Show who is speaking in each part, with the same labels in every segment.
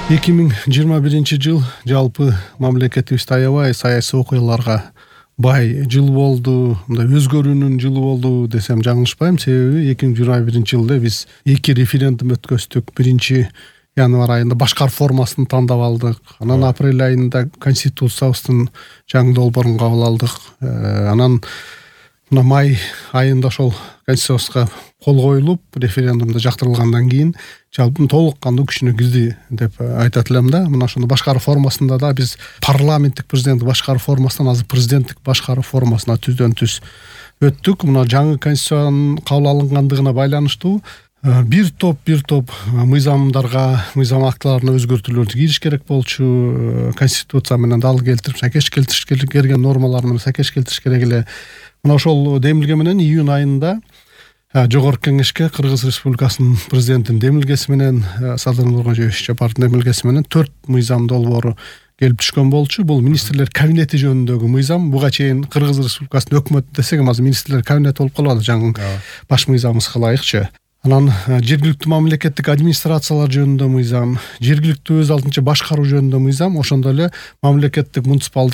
Speaker 1: 2021 жалпы мамлекетибизде аябай саясий окуяларга бай жыл болду, мындай өзгөрүүнүн жылы болду десем жаңылышпайм. Себеби 2021 жылда биз 2 референдум өткөздүк. Биринчи январь айында башкар формасын тандап алдык. Анан апрель айында конституциябыздын жаңы долбоорун кабыл алдык. Анан мына май айында ошол конституцияга кол коюлуп, референдумда жактырылгандан кийин жалпы толук кандуу күчүнө кирди деп айтат элем да. Мына ошондо башкаруу формасында да биз парламенттик президенттик башкаруу формасынан азыр президенттик башкаруу формасына түздөн түз өттүк. Мына жаңы конституциянын кабыл алынгандыгына байланыштуу бир топ мыйзамдарга, мыйзам актыларына өзгөртүүлөрдү кириш керек болчу. Конституция менен дал келтирип, сайкеш келтириш келген нормалар менен сайкеш келтириш керек эле. Мына ошол демилге менен июнь айында Жогорку Кеңешке Кыргыз Республикасынын президентинин демилгеси менен Садыр Нуркожоевич Жапаровдун демилгеси менен 4 мыйзам долбоору келип түшкөн болчу. Бул министрлер кабинети жөнүндөгү мыйзам. Буга чейин Кыргыз Республикасынын өкмөтү десек, азыр министрлер кабинети болуп калат, жаңы баш мыйзамыбызга ылайыкчы. Анан жергиликтүү мамлекеттик администрациялар жөнүндө мыйзам, жергиликтүү өз алдынча башкаруу жөнүндө мыйзам, ошондой эле мамлекеттик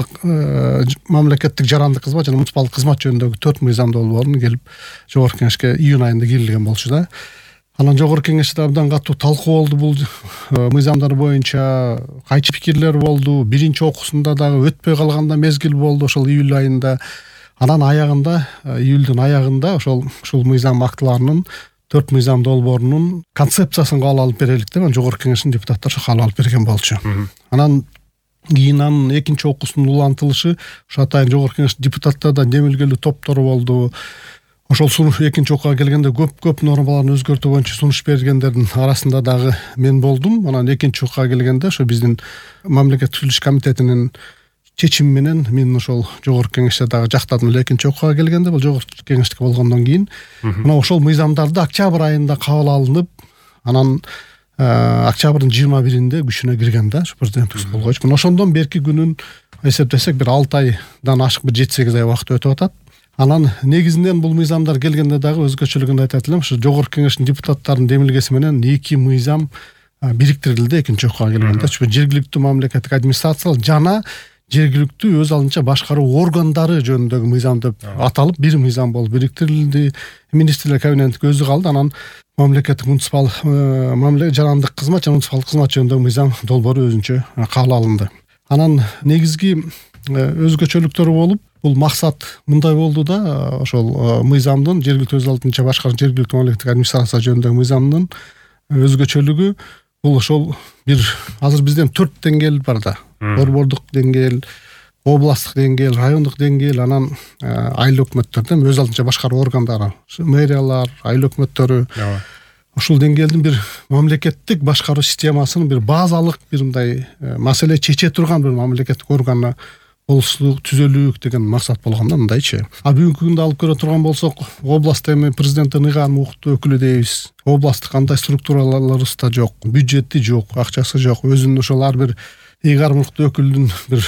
Speaker 1: жарандык кызмат жана муниципалдык кызмат жөнүндөгү 4 мыйзам долбоорун келип Жогорку Кеңешке июнь айында кирилген болчу да. Анан Жогорку Кеңеште абдан катуу талкуу болду бул мыйзамдар боюнча, кайчы пикирлер болду. Биринчи окуусунда дагы өтпөй калганда мезгил болду ошол июль айында. Анан аягында, июлдун аягында ошол мыйзам актыларынын 4 мыйзам долбоорунун концепциясын кабыл алып берелик деп Жогорку Кеңештин депутаттары кабыл алып берген болчу. Анан кийин анын экинчи окуусунун улантылышы ошо атайын Жогорку Кеңештин депутаттардан демилгелүү топтору болду. Ошол сунуш экинчи окууга келгенде көп нормаларын өзгөртүү боюнча сунуш бергендердин арасында дагы мен болдум. Анан экинчи окууга келгенде ошо биздин мамлекеттик түзүлүш комитетинин чечими менен мен ошол Жогорку Кеңеште дагы жактадым эле. Экинчи окууга келгенде бул Жогорку Кеңештики болгондон кийин мына ошол мыйзамдарды октябрь айында кабыл алынып, анан октябрдын 21-inde күчүнө кирген да, президенттик кол койчу. Мына ошондон берки күнүн эсептесек бир 6 айдан ашык бир 7-8 ай убакыт өтүп атат. Анан негизинен бул мыйзамдар келгенде дагы өзгөчөлүгүн айтат элем. Ошо Жогорку Кеңештин депутаттарынын демилгеси менен 2 мыйзам бириктирилди экинчи окууга келгенде. Жергиликтүү мамлекеттик администрациялар жана жергиликтүү өз алдынча башкаруу органдары жөнүндөгү мыйзам деп аталып, бир мыйзам болуп бириктирилди. Министрлер кабинетинин өзү калды. Анан мамлекеттик жарандык кызмат жана муниципалдык кызмат жөнүндөгү мыйзам долбоору өзүнчө кабыл алынды. Анан негизги өзгөчөлүктөрү болуп, бул максат мындай болду да, ошол мыйзамдын жергиликтүү өз алдынча башкаруу жергиликтүү мамлекеттик администрация жөнүндөгү мыйзамдын өзгөчөлүгү бул ошол бир азыр бизден 4 деңгээл бар да. Борбордук деңгээл, областтык деңгээл, райондук деңгээл, анан айor өкмөттөрдөн өз алдынча башкаруу органдары, мэриялар, айыл өкмөттөрү. Ошол деңгээлдин бир мамлекеттик башкаруу системасынын бир базалык бир мындай маселе чече турган бир мамлекеттик органы болушлук, түзөлүүк деген максат болгон да мындайчы. Бүгүнкү күндө алып көрө турган болсок, областта эми президенттин ыйган мукуттуу өкүлү дейбиз. Областтык кандай структураларыбыз да жок, бюджети жок, акчасы жок. Өзүнүн ошол ар бир ыйгар мукуттуу өкүлдүн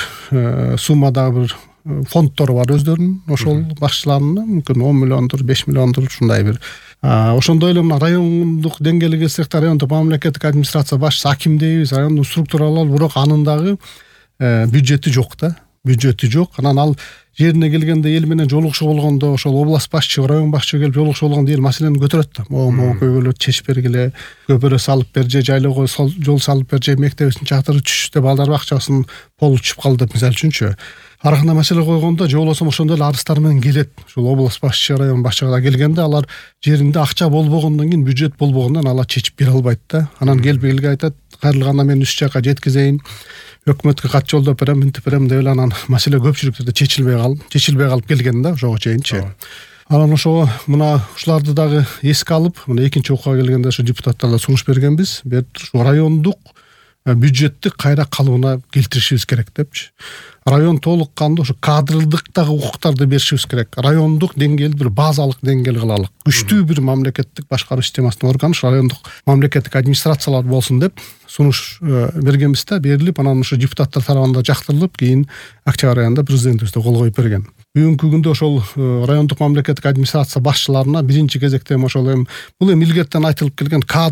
Speaker 1: бир суммадагы бир фондтору бар өздөрүнүн, ошол башчыларынын мүмкүн 10 миллиондур, 5 миллиондур ушундай бир. Ошондой эле мына райондук деңгээлге келсек, райондук мамлекеттик администрация башчысы аким дейбиз, райондук структуралар, бирок анын дагы бюджети жок да. Бюджети жок. Анан ал жерине келгенде эл менен жолугушуу болгондо ошол область башчы, район башчы келип жолугушуу болгондо эл маселени көтөрөт да. Могу көйгөйлөрдү чечип бергиле, көпүрө салып бер же, жайлоого жол салып бер же, мектебибиздин чатыры түшүштө балдар бакчасын полу түшүп калды деп мисалы үчүнчү. Ар кандай маселе койгондо же болбосо ошондой эле арыздар менен келет. Ушул область башчы, район башчыга келгенде алар жеринде акча болбогондон кийин, бюджет болбогондон алар чечип бере албайт да. Анан келип элге айтат, кайрылганда мен үч жака жеткизейин, өкмөткө кат жолдоп берем, мынтип берем деп эле анан маселе көпчүлүктөрдө чечилбей калып келген да ошого чейинчи. Анан ошого мына ушуларды дагы эске алып, мына экинчи окууга келгенде ошо депутаттарга сунуш бергенбиз. Ушу райондук бюджетти кайра калыбына келтиришибиз керек депчи. Район толук кандуу ушу кадрдыктагы укуктарды беришибиз керек. Райондук деңгээлди бир базалык деңгээл кылалык. Күчтүү бир мамлекеттик башкаруу системасынын органы райондук мамлекеттик администрациялар болсун деп сунуш бергенбиз да, берилип, анан ушу депутаттар тарабында жактырылып, кийин октябрь айында президентибиз кол коюп берген. Бүгүнкү күндө ошол райондук мамлекеттик администрация башчыларына биринчи кезекте ошол бул илгертен айтылып келген кадр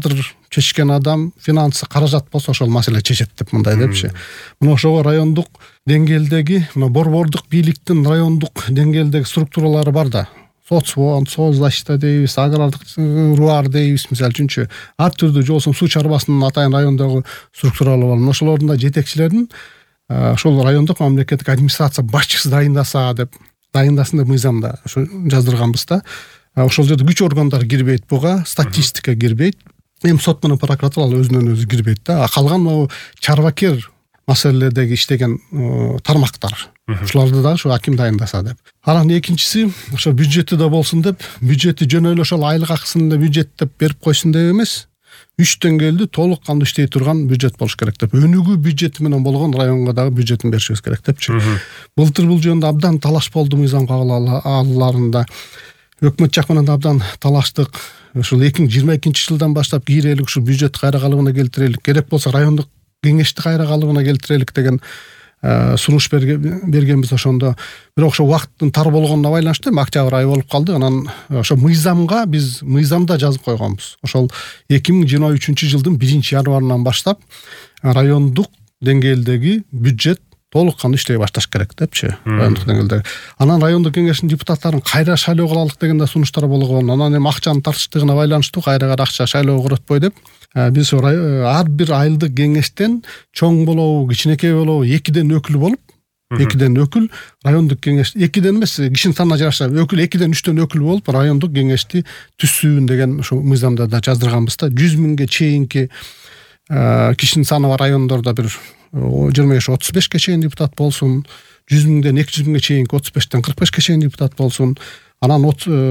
Speaker 1: чечкен адам, финансы, каражат болсо ошол маселе чечет деп мындай депчи. Мына ошого райондук деңгээлдеги, мына борбордук бийликтин райондук деңгээлдеги структуралары бар да. Соцфонд, соцзащита дейбиз, агрардык руар дейбиз, мисалы үчүнчү. Ар түрдүү жолсун суу чарбасынын атайын райондогу структуралары бар. Ошолордун да жетекчилерин ошол райондук мамлекеттик администрация башчысы дайындасын деп мыйзамда ошо жаздырганбыз да. Ошол жерде күч органдары кирбейт буга, статистика кирбейт. Эми сот менен прокуратура өзүнөн өзү кирбейт да. Калган могу чарбакер маселелердеги иштеген тармактар. Ушуларды да ошо аким дайындаса деп. Анан экинчиси ошо бюджети да болсун деп, бюджети жөн эле ошол айлык акысын эле бюджет деп берип койсун деп эмес. 3 деңгээлде толук кандуу иштей турган бюджет болуш керек деп. Өнүгүү бюджети менен болгон районго дагы бюджетин беришибиз керек депчи. Былтыр бул жөнүндө абдан талаш болду мыйзам кабыл алууларында. Өкмөт жак менен абдан талаштык. Ушул 2022-жылдан баштап кийрелик ушул бюджет кайра калыбына келтирелик, керек болсо райондук кеңешти кайра калыбына келтирелик деген сунуш бергенбиз ошондо. Бирок ошо убакыттын тар болгонуна байланыштуу октябрь айы болуп калды. Анан ошо мыйзамга биз мыйзамда жазып койгонбуз. Ошол 2023-жылдын 1-январынан баштап райондук деңгээлдеги бюджет толук кандуу иштей башташ керек депчи. Райондук деңгээлде. Анан райондук кеңештин депутаттарын кайра шайлоо кылалык деген да сунуштар болгон. Анан эми акчанын тартыштыгына байланыштуу кайра акча шайлоо көрөтпөй деп биз ар бир айылдык кеңештен чоң болобу, кичинекей болобу, 2ден өкүл болуп, 2ден өкүл райондук кеңеш 2ден эмес, кишинин санына жараша өкүл 2ден 3төн өкүл болуп райондук кеңешти түзсүн деген ошо мыйзамда да жаздырганбыз да. 100 миңге чейинки кишинин саны бар райондордо бир 25-35 чейин депутат болсун, 100 миңден 200 миңге чейинки 35-тен 45 чейин депутат болсун. Анан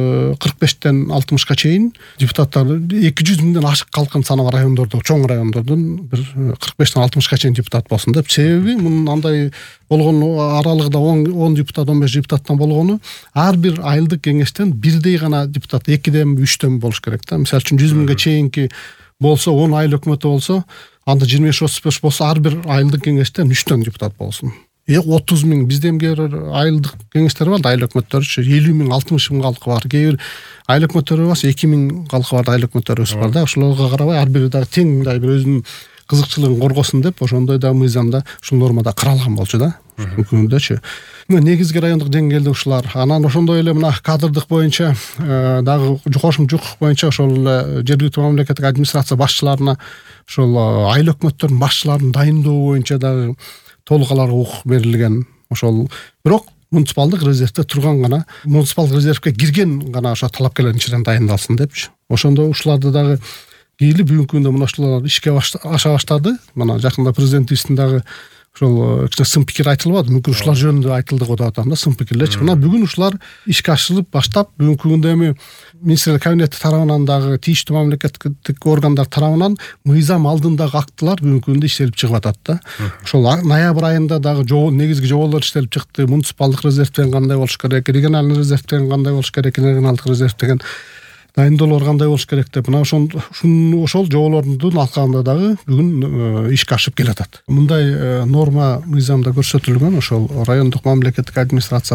Speaker 1: 45-тен 60-ка чейин депутаттар 200 миңден ашык калкын саны бар райондордо, чоң райондордун бир 45-тен 60-ка чейин депутат болсун деп. Себеби мунун андай болгон аралыгында 10 депутат, 15 депутаттан болгону ар бир айылдык кеңештен бирдей гана депутат 2ден 3төн болуш керек да. Мисалы үчүн 100 миңге чейинки болсо, 10 айыл өкмөтү болсо, анда 25-35 болсо ар бир айылдык кеңештен 3төн депутат болсун. 30 миң бизде кээ бир айылдык кеңештер бар да, айыл өкмөттөрү 50 миң, 60 миң калкы бар. Кээ бир айыл өкмөттөрү бар, 2 миң калкы бар айыл өкмөттөрүбүз бар да. Ошолорго карабай ар бири дагы тең мындай бир өзүнүн кызыкчылыгын коргосун деп ошондой да мыйзамда ушул нормада каралган болчу да. Күнүндөчү. Негизги райондук деңгээлде ушулар. Анан ошондой эле мына кадрдык боюнча дагы кошумча укук боюнча ошол жергиликтүү мамлекеттик администрация башчыларына ошол айыл өкмөттөрүнүн башчыларын дайындоо боюнча дагы толук аларга укук берилген. Ошол бирок муниципалдык резервде турган гана, муниципалдык резервге кирген гана ошо талапкерлердин ичинен дайындалсын депчи. Ошондо ушуларды дагы кийили бүгүнкү күндө мына ушулар ишке аша баштады. Мына жакында президентибиздин дагы ошол кичине сын пикир айтылбады. Мүмкүн ушулар жөнүндө айтылды го деп атам да, сын пикирлерчи. Мына бүгүн ушулар ишке ашырылып баштап, бүгүнкү күндө эми министрлер кабинети тарабынан дагы тийиштүү мамлекеттик органдар тарабынан мыйзам алдындагы актылар бүгүнкү күндө иштелип чыгып атат да. Ошол ноябрь айында дагы негизги жоболор иштелип чыкты. Муниципалдык резервден кандай болуш керек, регионалдык резервден кандай болуш керек, регионалдык резерв деген дайындоолор кандай болуш керек деп. Мына ошол жоболордун алкагында дагы бүгүн ишке ашып келатат. Мындай норма мыйзамда көрсөтүлгөн. Ошол райондук мамлекеттик администрация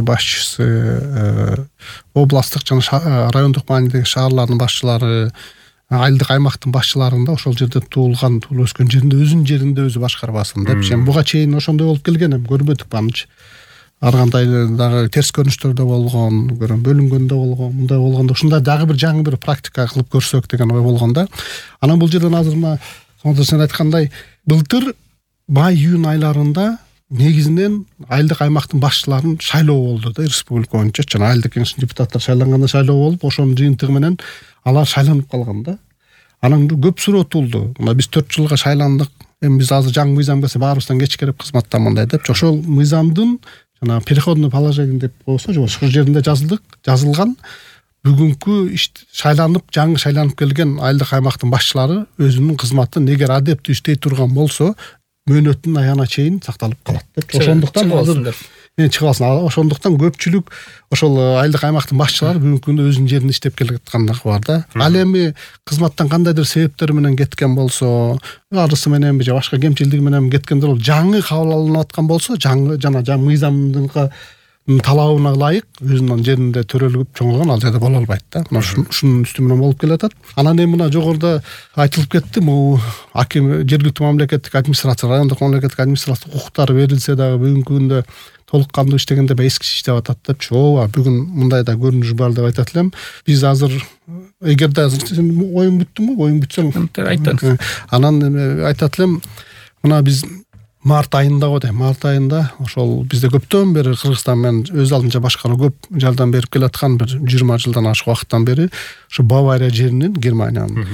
Speaker 1: башчысы, областтык жана райондук маанидеги шаарлардын башчылары, айылдык аймактын башчыларында ошол жерде туулган, туулуп өскөн жеринде өзүнүн жеринде өзү башкарбасын деп. Буга чейин ошондой болуп келген, көрбөдүк баамчы. Ар кандай дагы терс көрүнүштөрдө болгон, бөлүнгөндө болгон, мындай болгондо ушундай дагы бир жаңы бир практика кылып көрсөк деген ой болгон да. Анан бул жерден азыр мына сен айткандай былтыр май-июнь айларында негизинен айылдык аймактын башчыларын шайлоо болду да, республика боюнча. Жана айылдык кеңештин депутаттары шайланганда шайлоо болуп, ошонун жыйынтыгы менен алар шайланып калган да. Анан көп суроо туулду. Мына биз 4 жылга шайландык. Эми биз азыр жаңы мыйзам келсе баарыбыздан кечкирип кызматтанмандай деп. Ошол мыйзамдын жана переходный положение деп койсо, ошол жеринде жазылган бүгүнкү шайланып, жаңы шайланып келген айылдык аймактын башчылары өзүнүн кызматын эгер адептүү иштей турган болсо, мөөнөттүн аягына чейин сакталып калат деп. Ошондуктан азыр чыгып алсын. Ошондуктан көпчүлүк ошол айылдык аймактын башчылары бүгүнкү күндө өзүнүн жеринде иштеп келаткандыгы бар да. Ал эми кызматтан кандайдыр себептер менен кеткен болсо, арысы менен же башка кемчилдиги менен кеткендер жаңы кабыл алынып аткан болсо, жаңы жана мыйзамдыкка талабына ылайык өзүнүн жеринде төрөлүп чоңойгон ал жерде боло албайт да. Мына ушунун үстү менен болуп келатат. Анан эми мына жогоруда айтылып кетти, могу аким жергиликтүү мамлекеттик администрация, райондук мамлекеттик администрация укуктары берилсе дагы бүгүнкү күндө толук кандуу иштегенде эскиче иштеп атат депчи. Ооба, бүгүн мындай да көрүнүш бар деп айтат элем. Биз азыр эгерде оюң бүттүмбү, оюң бүтсөң
Speaker 2: айтат.
Speaker 1: Анан айтат элем, мына биз март айында го дейм. Март айында ошол бизде көптөн бери Кыргызстан менен өз алдынча башкаруу көп жардам берип келаткан, бир 20 жылдан ашык убакыттан бери ушу Бавария жеринин, Германиянын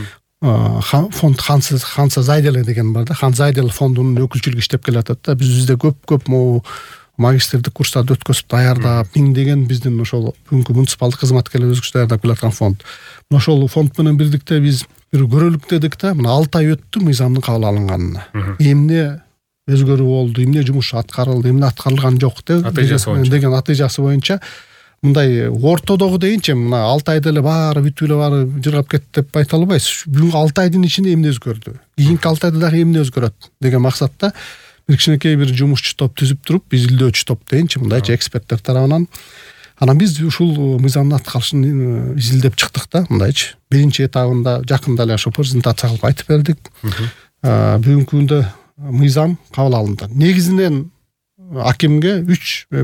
Speaker 1: фонд Ханса Зайделе деген бар да. Ханс Зайделе фондунун өкүлчүлүгү иштеп келатат да. Бизде көп могу магистрдик курстарды өткөзүп даярдап, миңдеген биздин ошол бүгүнкү муниципалдык кызматкерлер өзгөчө даярдап келаткан фонд. Ошол фонд менен бирдикте биз бир көрөлүк дедик да. Мына 6 ай өттү мыйзамдын кабыл алынганына. Эмне өзгөрүү болду, эмне жумуш аткарылды, эмне аткарылган жок деген натыйжасы боюнча мындай ортодогу дейинчи, мына 6 айда эле баары бүтүп эле баары жыргап кетти деп айта албайсыз. Бүгүнкү 6 айдын ичинде эмне өзгөрдү, кийинки 6 айда дагы эмне өзгөрөт деген максатта бир кичинекей бир жумушчу топ түзүп туруп, биз изилдөөчү топ дейинчи, мындайчы эксперттер тарабынан. Анан биз ушул мыйзамдын аткарылышын изилдеп чыктык да, мындайчы. Биринчи этабында жакында эле ошо презентация кылып айтып бердик. Бүгүнкү күндө мыйзам кабыл алынды. Негизинен акимге 3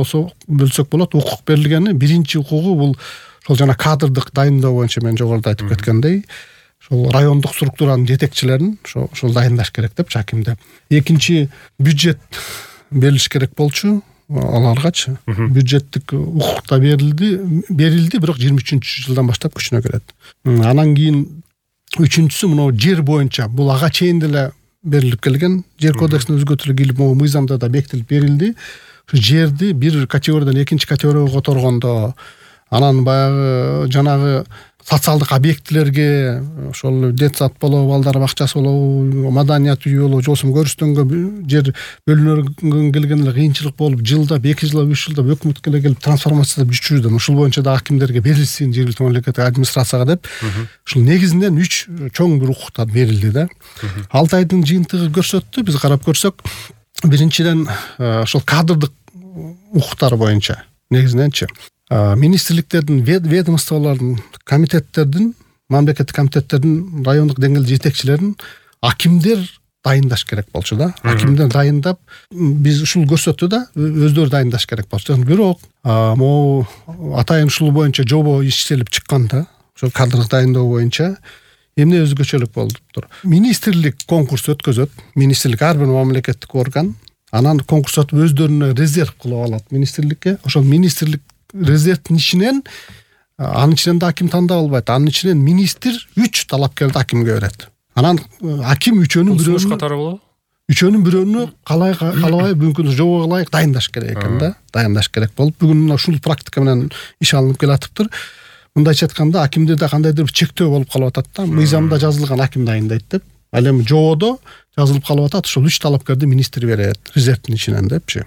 Speaker 1: бөлсөк болот. Укук берилгени, биринчи укугу бул ошол жана кадрдык дайындоо боюнча мен жогоруда айтып кеткендей, ошол райондук структуранын жетекчилерин ошол дайындаш керек депчи акимде. Экинчи бюджет берилиш керек болчу аларгачы. Бюджеттик укук да берилди, бирок 23-жылдан баштап күчүнө кирет. Анан кийин үчүнчүсү мына жер боюнча бул ага чейин деле берилип келген. Жер кодексине өзгөртүүлөр кирип, могу мыйзамда да бекитилип берилди. Ушу жерди бир категориядан экинчи категорияга которгондо, анан баягы жанагы социалдык объектилерге, ошол детсад болобу, балдар бакчасы болобу, маданият үйү болобу, же болбосо көрүстөнгө жер бөлүнөргөн келген эле кыйынчылык болуп, жылда 2 жылда 3 жылда өкмөткө келип трансформациялап жүрчүрдү. Ушул боюнча да акимдерге берилсин, жергиликтүү мамлекеттик администрацияга деп. Ушул негизинен 3 чоң бир укуктар берилди да. 6 айдын жыйынтыгы көрсөттү. Биз карап көрсөк, биринчиден ошол кадрдык укуктар боюнча негизиненчи министрликтердин, ведомстволордун, комитеттердин, мамлекеттик комитеттердин, райондук деңгээлде жетекчилерин акимдер дайындаш керек болчу да. Акимдер дайындап, биз ушул көрсөттү да, өздөрү дайындаш керек болчу. Бирок могу атайын ушул боюнча жобо иштелип чыкканда, ошол кадрдык дайындоо боюнча эмне өзгөчөлүк болуптур. Министрлик конкурс өткөзөт. Министрлик ар бир мамлекеттик орган, анан конкурс өтүп өздөрүнө резерв кылып алат министрликке. Ошол министрлик резервдин ичинен, анын ичинен да аким тандап албайт. Анын ичинен министр 3 талапкерди акимге берет. Анан аким үчөөнүн бирөөнү катары болобу? Үчөөнүн бирөөнү калабай бүгүнкү жобого ылайык дайындаш керек экен да. Дайындаш керек болуп, бүгүн ушул практика менен иш алынып келатыптыр. Мындайча айтканда, акимде да кандайдыр бир чектөө болуп калып атат да. Мыйзамда жазылган аким дайындайт деп. Ал эми жободо жазылып калып атат, ошол 3 талапкерди министр берет резервдин ичинен депчи.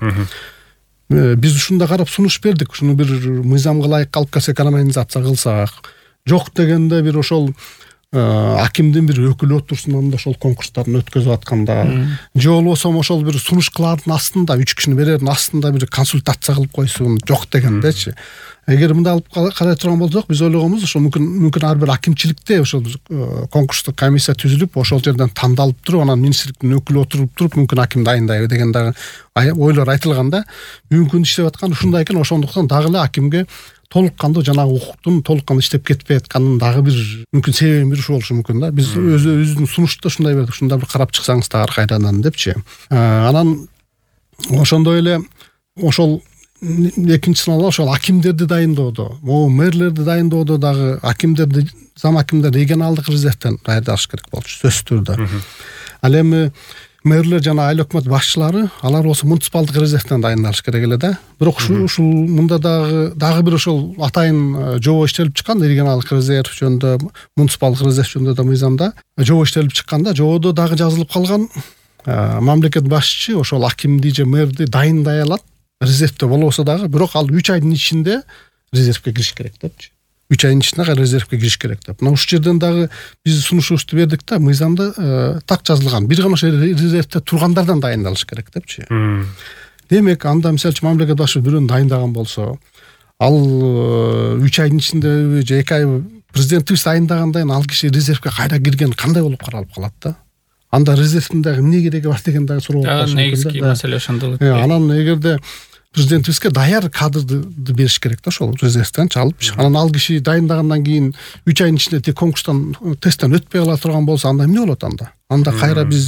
Speaker 1: Биз ушунда карап сунуш бердик. Ушуну бир мыйзамга ылайык алып келсек, канонизация кылсак, жок дегенде бир ошол акимдин бир өкүлү отурсун анда ошол конкурстарын өткөзүп атканда, же болбосо ошол бир сунуш кылаардын астында 3 кишини берердин астында бир консультация кылып койсун, жок дегендечи. Эгер мындай алып карай турган болсок, биз ойлогонбуз, ошол мүмкүн ар бир акимчиликте ошол конкурстук комиссия түзүлүп, ошол жерден тандалып туруп, анан министрликтин өкүлү отуруп туруп, мүмкүн аким дайындайбы деген дагы ойлор айтылганда, бүгүнкү иштеп аткан ушундай экен. Ошондуктан дагы эле акимге толук кандуу жанагы укуктун толук кандуу иштеп кетпей атканын дагы бир мүмкүн себебин бир ушул болушу мүмкүн да. Биз өзүбүздүн сунушта ушундай бердик, ушунда бир карап чыксаңыз дагы кайрадан депчи. Анан ошондой эле ошол экинчи сыналгы ошол акимдерди дайындоодо, могу мэрлерди дайындоодо дагы акимдерди, зам акимдер регионалдык резервден даярдаш керек болчу, сөзсүз түрдө. Ал эми мэрлер жана айыл өкмөт башчылары, алар болсо муниципалдык резервден дайындалыш керек эле да. Бирок ушул мында дагы бир ошол атайын жобо иштелип чыккан, регионалдык резерв жөнүндө, муниципалдык резерв жөнүндө да мыйзамда жобо иштелип чыкканда, жободо дагы жазылып калган, мамлекет башчы ошол акимди же мэрди дайындай алат. Резервде болбосо дагы, бирок ал 3 айдын ичинде резервге кириш керек депчи. 3 айдын ичинде резервге кириш керек деп. Мына ушул жерден дагы биз сунушубузду бердик да, мыйзамда так жазылган. Бир гана резервде тургандардан дайындалыш керек депчи. демек анда мисалы үчүн мамлекет башчысы бирөөнү дайындаган болсо, ал 3 айдын ичинде же 2 ай президентибиз дайындагандай ал киши резервге кайра кирген кандай болуп каралып калат да? Анда резервдин дагы эмне кереги бар деген дагы суроо болуп калышы мүмкүн.
Speaker 2: Негизги маселе ошондо болот.
Speaker 1: Анан эгерде президентибизге даяр кадрды бериш керек да, ошол резервден чалып. Анан ал киши дайындагандан кийин 3 айдын ичинде тек конкурстан, тесттен өтпөй кала турган болсо, анда эмне болот анда? Анда кайра биз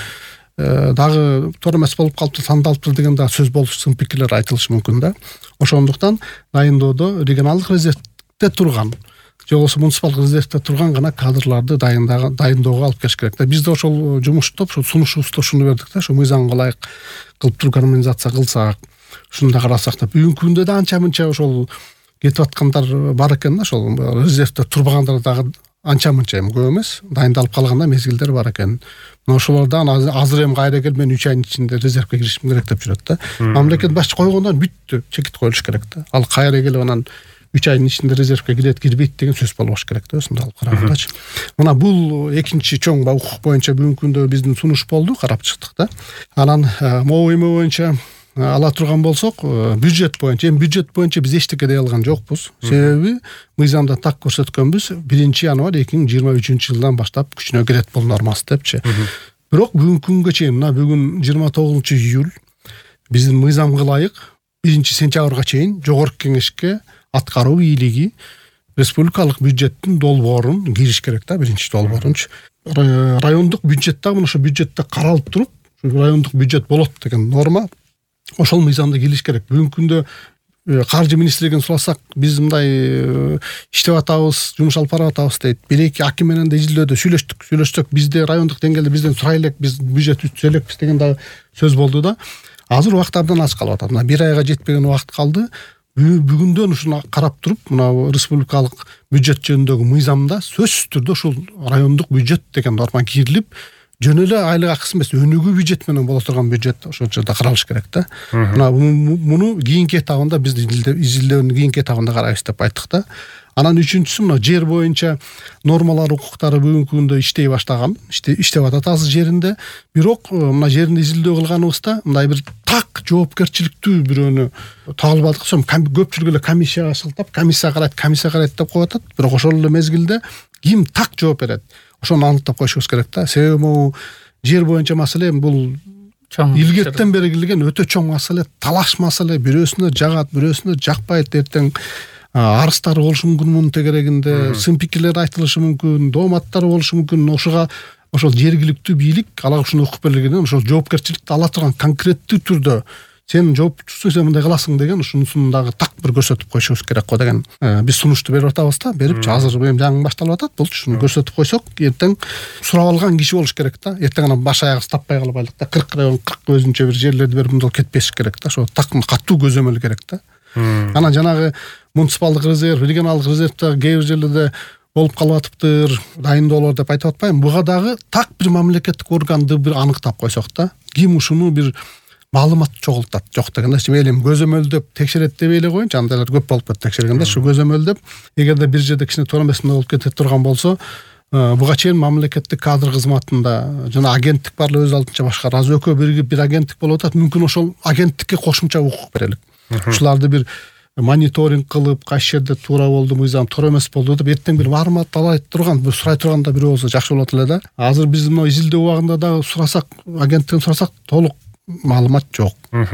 Speaker 1: дагы туура эмес болуп калыптыр, тандалыптыр деген дагы сөз болуш, сын пикирлер айтылышы мүмкүн да. Ошондуктан дайындоодо регионалдык резервде турган же болбосо муниципалдык резервде турган гана кадрларды дайындоого алып келиш керек да. Биз да ошол жумушта ошол сунушубузда ушуну бердик да, ошо мыйзамга ылайык кылып туруп гармонизация кылсак, ушуну да карасак да. Бүгүнкү күндө да анча мынча ошол кетип аткандар бар экен да, ошол резервде турбагандар дагы анча мынча эми көп эмес, дайындалып калганда мезгилдер бар экен. Мына ошолордан азыр эми кайра келип мен 3 айдын ичинде резервге киришим керек деп жүрөт да. Мамлекет башчы койгондон бүттү, чекит коюлуш керек да. Ал кайра келип анан 3 айдын ичинде резервге кирет, кирбейт деген сөз болбош керек да, өзүндө алып карагандачы. Мына бул экинчи чоң укук боюнча бүгүнкү күндө биздин сунуш болду, карап чыктык да. Анан могу эме боюнча ала турган болсок, бюджет боюнча биз эчтеке дей алган жокпуз. Себеби мыйзамда так көрсөткөнбүз, 1-январь 2023 жылдан баштап күчүнө кирет бул нормасы депчи. Бирок бүгүнкү күнгө чейин, мына бүгүн 29-июль, биздин мыйзамга ылайык 1-сентябрга чейин жогорку кеңешке аткаруу бийлиги республикалык бюджеттин долбоорун кириш керек да, биринчи долбоорунчу. Райондук бюджет дагы ошо бюджетте каралып туруп, райондук бюджет болот деген норма ошол мыйзамда кириш керек. Бүгүнкү күндө каржы министрлигин сурасак, биз мындай иштеп атабыз, жумуш алып барып атабыз дейт. Бир-эки аким менен да изилдөөдө сүйлөштүк, бизде райондук деңгээлде бизден сурай элек, биз бюджет түзө элекпиз деген дагы сөз болду да. Азыр убакыт абдан аз калып атат. Мына 1 айга жетпеген убакыт калды. Бүгүндөн ушуну карап туруп, мына республикалык бюджет жөнүндөгү мыйзамда сөзсүз түрдө ушул райондук бюджет деген норма кирилип, жөн эле айлык акысы эмес, өнүгүү бюджет менен боло турган бюджет ошол жерде каралыш керек да. Мына муну кийинки этабында биз изилдөөнүн кийинки этабында карайбыз деп айттык да. Анан үчүнчүсү, мына жер боюнча нормалар, укуктары бүгүнкү күндө иштей баштаган, иштеп атат азыр жеринде. Бирок мына жеринде изилдөө кылганыбызда мындай бир так жоопкерчиликтүү бирөөнү таалып алдык. Көпчүлүк эле комиссияга шылтап, комиссия карайт деп коюп атат. Бирок ошол эле мезгилде ким так жооп берет? Ошону аныктап коюшубуз керек да. Себеби могу жер боюнча маселе бул илгертен бери келген өтө чоң маселе, талаш маселе, бирөөсүнө жагат, бирөөсүнө жакпайт, эртең арыстары болушу мүмкүн, мунун тегерегинде сын пикирлер айтылышы мүмкүн, дооматтар болушу мүмкүн. Ошол жергиликтүү бийлик ала ушуну укук берилгенден ошол жоопкерчиликти ала турган конкреттүү түрдө сен жооптусуң, сен мындай кыласың деген ушунусун дагы так бир көрсөтүп коюшубуз керек го деген. Биз сунушту берип атабыз да, берип азыр эми жаңы башталып атат. Бул ушуну көрсөтүп койсок, эртең сурап алган киши болуш керек да. Эртең анан баш аягыбыз таппай калып айлык да, 40 район, 40 өзүнчө бир жерлерди берип мындай кетпеш керек да. Ошо так катуу көзөмөл керек да. Анан жанагы муниципалдык резерв, регионалдык резервде кээ бир жерлерде болуп калып атыптыр, дайындоолор деп айтып атпайм. Буга дагы так бир мамлекеттик органды бир аныктап койсок да, ким ушуну бир маалымат чогултат, жок дегенде, элем көзөмөлдөп текшерет деп эле коеюнчу, андайлар көп болуп кетти текшергенде. Ушу көзөмөлдөп, эгерде бир жерде кичине туура эмес болуп кете турган болсо, буга чейин мамлекеттик кадр кызматында жана агенттик бар эле өз алдынча башкарат. Азыр экөө биригип бир агенттик болуп атат. Мүмкүн ошол агенттикке кошумча укук берелик. Ушуларды бир мониторинг кылып, кайсы жерде туура болду, мыйзам туура эмес болду деп эртең бир маалымат алай турган, бир сурай турганда бирөө болсо жакшы болот эле да. Азыр биз мына изилдөө убагында дагы сурасак, агенттиктен сурасак, толук маалымат жок.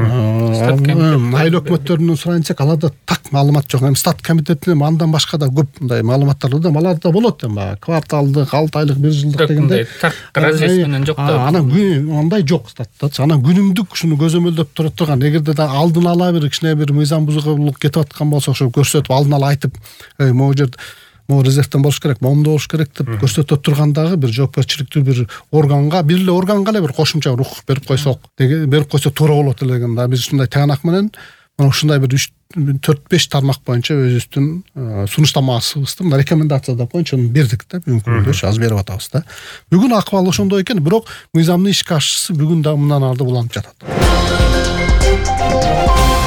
Speaker 1: Айыл өкмөттөрүнөн сурайынсак, аларда так маалымат жок. Эми стат комитетинен андан башка да көп мындай маалыматтар да, аларда болот эми кварталдык, 6 айлык, 1 жылдык дегенде.
Speaker 2: Так разъяснение менен жок да.
Speaker 1: Анан андай жок статта. Анан күнүмдүк ушуну көзөмөлдөп тура турган, эгерде да алдын ала бир кичине бир мыйзам бузуулук кетип аткан болсо, ошо көрсөтүп алдын ала айтып, могу жерде резервден болуш керек, момунда болуш керек деп көрсөтө тургандагы бир жоопкерчиликтүү бир органга, бир эле органга эле бир кошумча укук берип койсок, берип койсо туура болот эле деген да. Биз ушундай тыянак менен мына ушундай бир 4-5 тармак боюнча өзүбүздүн сунуштамабызды, рекомендация боюнча бердик да, бүгүнкү күндө азыр берип атабыз да. Бүгүн акыбал ошондой экен, бирок мыйзамдын ишке ашуусу бүгүн да мындан арды уланып жатат.